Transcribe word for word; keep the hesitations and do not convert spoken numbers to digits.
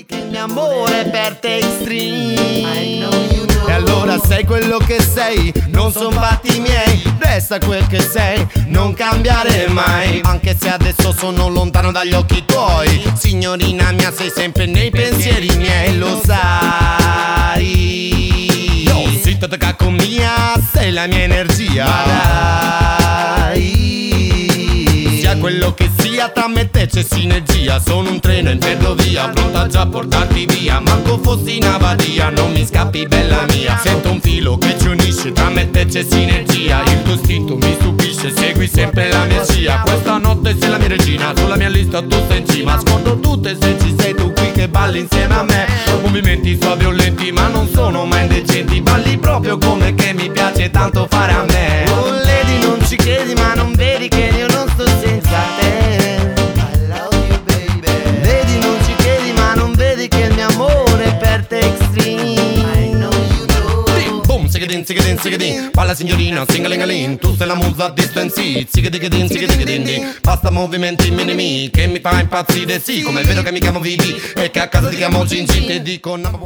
che il mio amore per te è extreme. E allora sei quello che sei, non son fatti miei, resta quel che sei, non cambiare mai. Anche se adesso sono lontano dagli occhi tuoi, signorina mia sei sempre nei pensieri miei, lo sai. No, zitta da cacco mia, sei la mia energia. Ma dai, sia quello che sia, tra me e te c'è sinergia. Sono un treno in ferrovia, pronta già a portarti via. Manco fossi in avaria, non mi scappi bella mia. Sento un filo che ci unisce, tra me e te c'è sinergia. Il tuo istinto mi stupisce, segui sempre la mia scia. Questa notte sei la mia regina, sulla mia lista tu sei in cima. Scordo tutte se ci sei tu qui che balli insieme a me. Movimenti suavi o lenti ma non sono mai indecenti. Balli proprio come che mi piace tanto fare a me. Oh lady non ci credi ma non vedi che io non sto senza te. I love you baby. Vedi non ci credi ma non vedi che il mio amore per te è extreme. I know you know. Dim, boom, sigadin, sigadin, sigadin. Balla signorina, singalingalin. Tu sei la musa distanzi. Sigadigidin, sigadigidin. Basta movimenti minimi che mi fa impazzire, sì. Come è vero che mi chiamo Vivi e che a casa ti chiamo Gin Gin. Ti dico no.